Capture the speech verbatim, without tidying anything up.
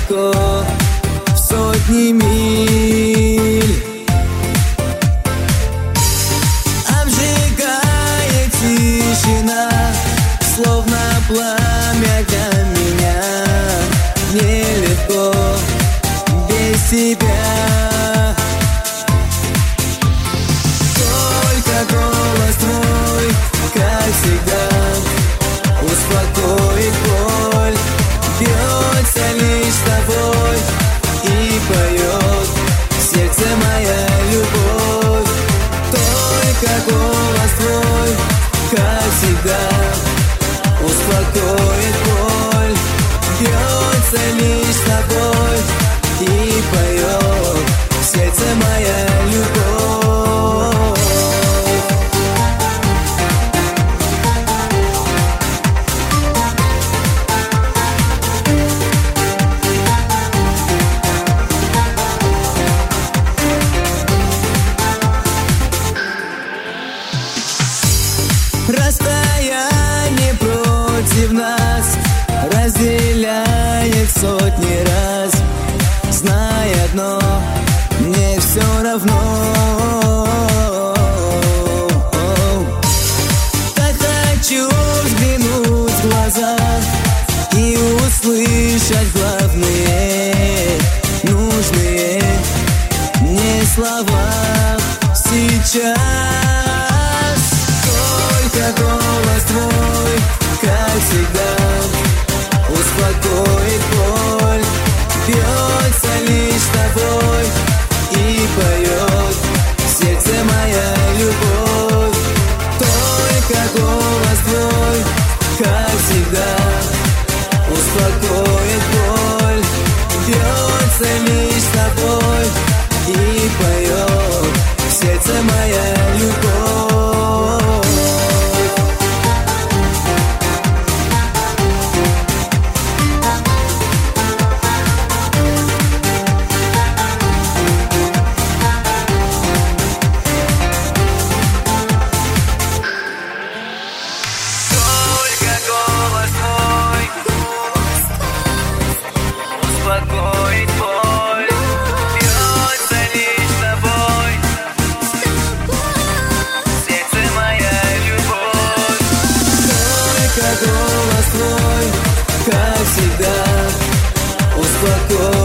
далеко, в сотни миль. Обжигает тишина, словно пламя для меня. Нелегко без тебя. Только голос твой, как всегда, успокоит боль. Бьется лишь с тобой и поет в сердце моя любовь. Только голос твой, как всегда, успокоит боль. Бьется лишь с тобой и поет в сердце моя любовь. Расстояние против нас разделяет сотни раз. Знай одно, мне все равно. Так хочу взглянуть в глаза и услышать главные, нужные мне слова сейчас. Только голос твой, как всегда, успокоит боль. Бьется лишь с тобой и поет в сердце моя любовь. Только голос твой, как всегда, успокоит боль. Бьется лишь с тобой и поет в сердце моя любовь. Успокоит боль, бьется лишь с тобой, сердце моя любовь. Только голос твой, как всегда, успокоит.